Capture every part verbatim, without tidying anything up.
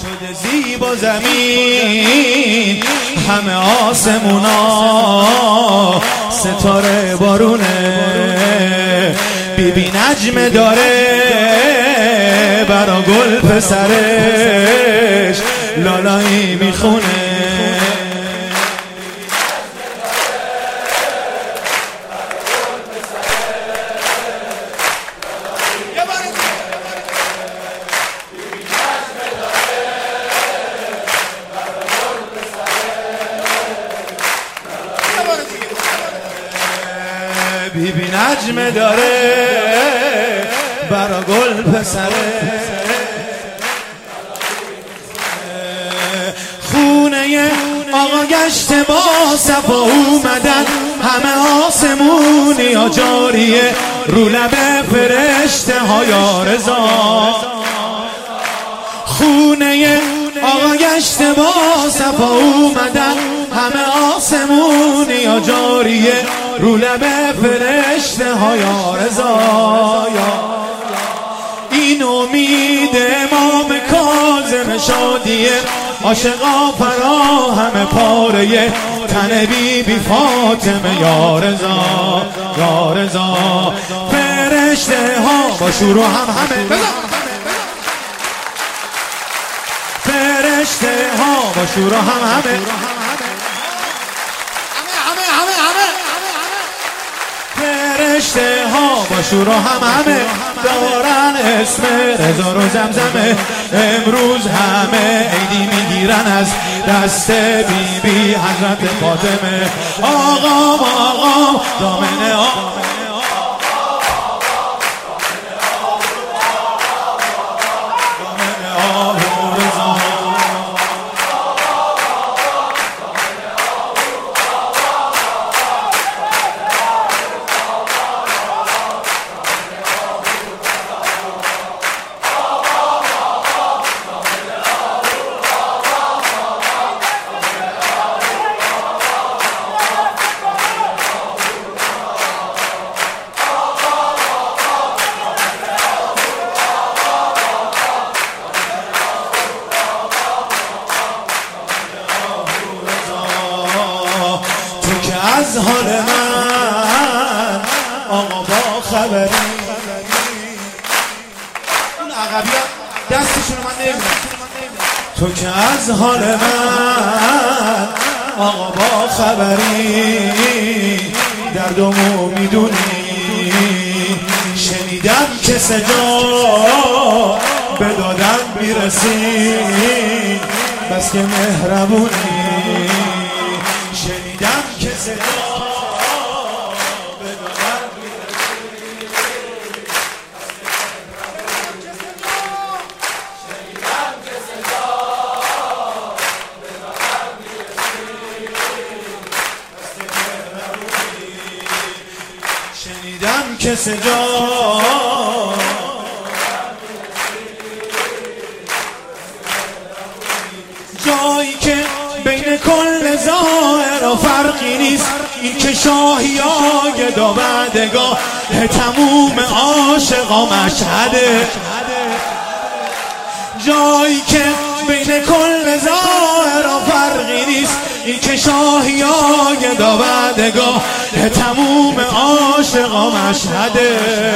شده زیبا زمین، همه آسمونا ستاره بارونه. بیبی نجمه داره برا گل پسرش لالایی میخونه. بیبی نجمه داره برا گل پسره. خونه آقا گشته با صفا اومدن، همه آسمونی ها جاریه رو لب فرشته ها یا رضا. خونه آقا گشته با صفا اومدن، همه آسمونی ها جاریه رو لب فرشته ها یا رضا. این امید امام کاظم شادیه، عاشقا فرا همه پاره تن بی بی فاطمه یا رضا یا رضا. فرشته ها با شور و هم همه فرشته ها با شور و هم همه فرشته ها با شور و هم همه دارن اسم رضا رو زمزمه. امروز همه عیدی میگیرن از دست بی بی حضرت فاطمه. آقام آقام دامنه آقام از حال من آقا با خبری. اون عقبی دستشون من نمیدونم. تو که از حال من آقا با خبری، دردمو میدونی. شنیدم که سجا به دادن میرسی، بس که مهربونی. شنیدم که صدا به دادن میرسی، شنیدم که صدا به دادن میرسی، بس که مهربونی. شنیدم که صدا جایی که بین کل ظاهر و فرقی نیست، این که شاهی ها گدا بعدگاه تموم عاشقا مشهده. جایی که بین کل ظاهر و فرقی نیست، این که شاهی ها گدا بعدگاه تموم عاشقا مشهده.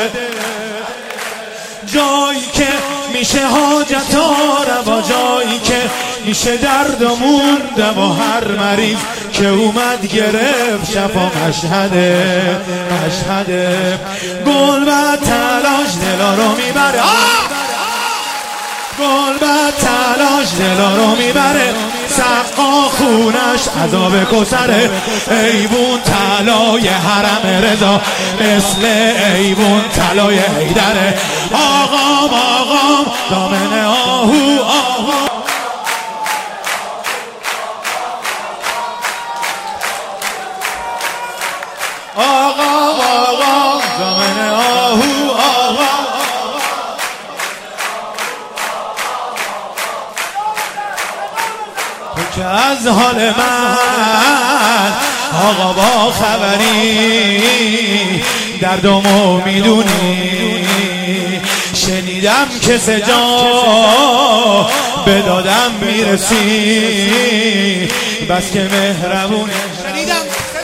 جایی که میشه حاجت ها روا، جایی که میشه دردمون دوا، هر مریض که اومد گرفت شفا مشهده مشهده. گل و تلاش دلا رو میبره، گل و تلاش دلا رو میبره. سقا خونش عذاب کسره، ایوون طلای حرم رضا مثل ایوون طلای حیدره. آقام آقام دامن آهو آهو. آقام آقام دامن آهو آقام. تو که از حال من آقا با خبری، دردمو میدونی. شنیدم که سجا به دادم میرسی بس که مهربونه. شنیدم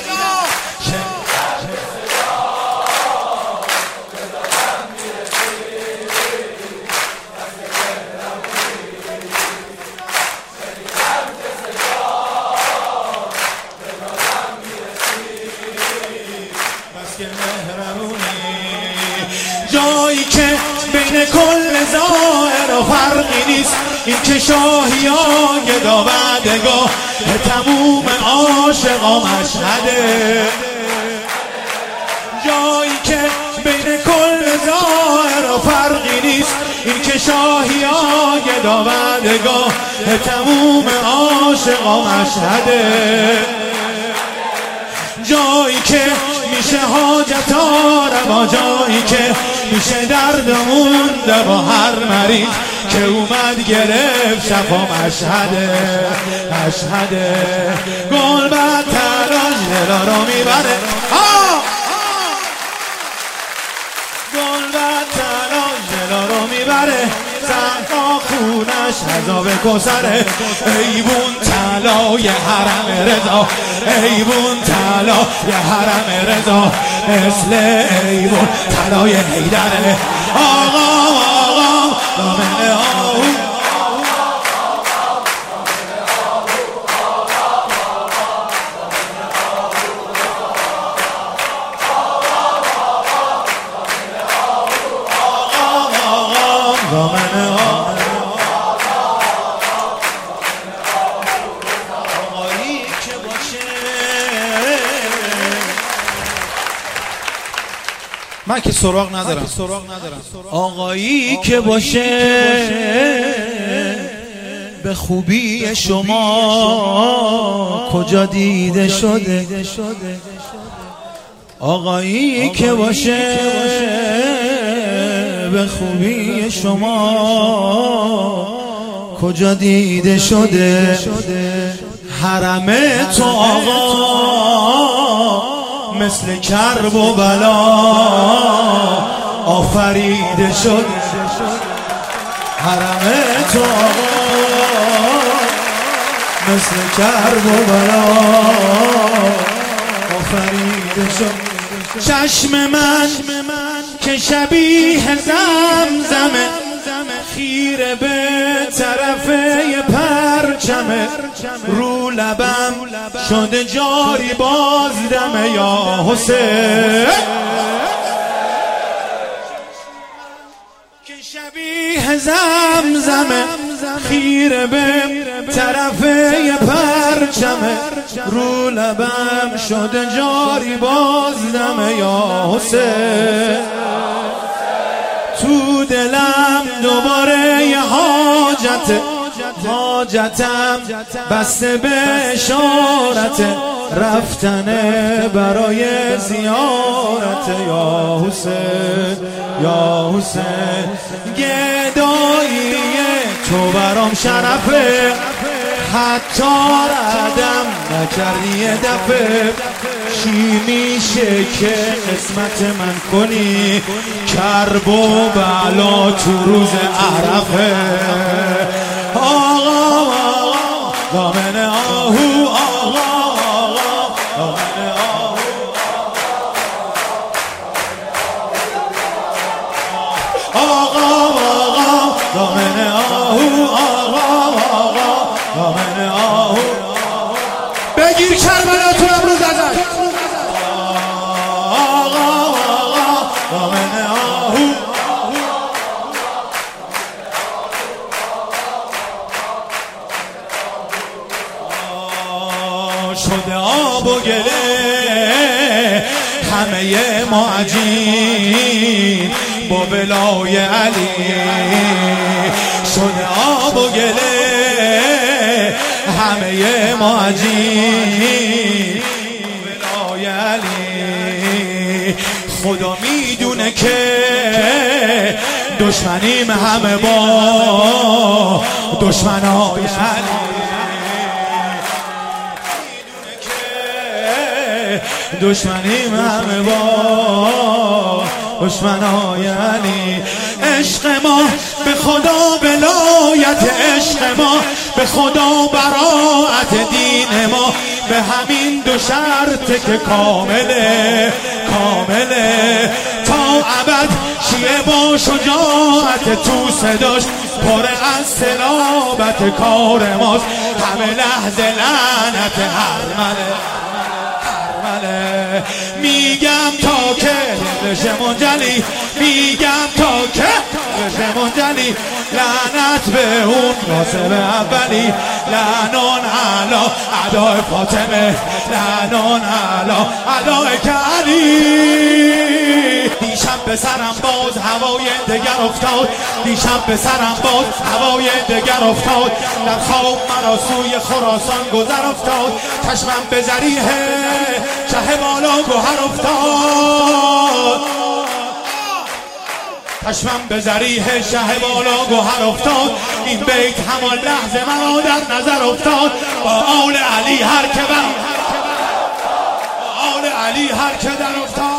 جایی که بین کل ظاهر و فرقی نیست، این که شاهی ها گدا بعدگاه تموم عاشقا مشهده. جایی که بین کل ظاهر و فرقی نیست، این که شاهی ها گدا بعدگاه تموم عاشقا مشهده. جایی که میشه حاجتا روا، جایی که میشه دردمون دوا، هر مریض که اومد گرفت شفا مشهده مشهده. گل بعد تلاش دلا رو میبره، گل بعد تلاش دلا رو میبره، زهرا خونش عذاب کسره. ایوون طلای حرم رضا، ایوون طلای حرم رضا، مثل ایوون طلای حیدره. آقا آقا دامن آهو، دامن آقایی که باشه. من که سراغ ندارم، آقایی که باشه به خوبی شما کجا دیده شده. آقایی که باشه به خوبی شما کجا دیده شده. حرم تو آقا مثل کرب و بلا آفریده شده. حرم تو آقا مثل کرب و بلا آفریده شده. چشم من که شبیه زمزمه، خیره به طرف پرچمه، رو لبم شده جاری باز دمه یا حسین. که شبیه زمزمه، خیره به طرف پرچمه، رو لبم شده جاری باز دمه یا حسین. تو دلم دوباره یه حاجت، حاجتم بسته به اشارت، رفتنه برای زیارت یا حسین یا حسین. گدایی تو برام شرفه، حتی ردم نکردی یه دفعه. چی میشه که قسمت من کنی کرب و بلا تو روز عرفه. آقا آقا دامن آهو، آقا آقا دامن آهو، آقا آقا دامن آهو، آقا آقا دامن آهو. بگیر کربلا تو امروز ازش. آقا آقا دامن آهو، شده آب و گله همه ما عجین با بلای علی. شده آب و گله همه ما عجین بلای علی. خدا میدونه که دشمنیم همه با دشمنای علی. دشمنیم همه با دشمنای علی. عشق ما به خدا ولایت به خدا براعت دین ما به همین دو شرطه که کامله کامله تا ابد شیعه با شجاعت تو صداش پر از صلابت کار ماست همه لحظه لعنت هرمله هرمله میگم تا که بشه منجلی میگم تا که بشه منجلی لعنت به اون ناصب اولی لعنان علا ادای فاطمه لعنان علا ادای علی دیشب به سرم باز هوای دگر افتاد دیشب به سرم باز هوای دگر افتاد در خواب مرا سوی خراسان گذر افتاد چشمم به ذریحه شه بالا گوهر افتاد چشمم به ذریحه شه بالا گوهر افتاد این بیت همان لحظه مرا در نظر افتاد با آل علی هر که بر با آل علی هر که در افتاد